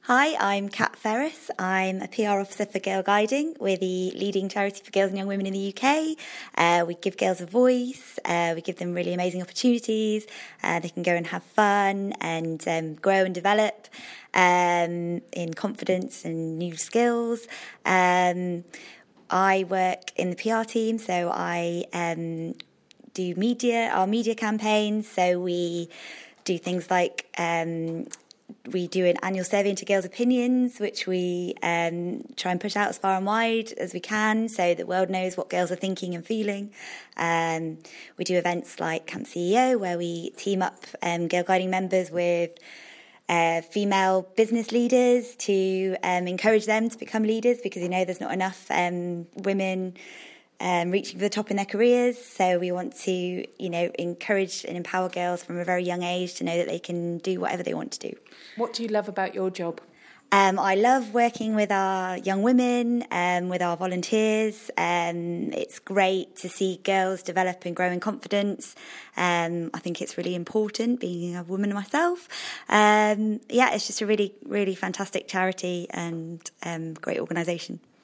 Hi, I'm Kat Ferris. I'm a PR officer for Girl Guiding. We're the leading charity for girls and young women in the UK. We give girls a voice. We give them really amazing opportunities. They can go and have fun and grow and develop in confidence and new skills. I work in the PR team, so I do our media campaigns. So we do things like we do an annual survey into girls' opinions, which we try and push out as far and wide as we can so the world knows what girls are thinking and feeling. We do events like Camp CEO, where we team up Girl Guiding members with female business leaders to encourage them to become leaders, because there's not enough women reaching for the top in their careers. So we want to, encourage and empower girls from a very young age to know that they can do whatever they want to do. What do you love about your job? I love working with our young women, with our volunteers. It's great to see girls develop and grow in confidence. I think it's really important, being a woman myself. It's just a really, really fantastic charity and great organisation.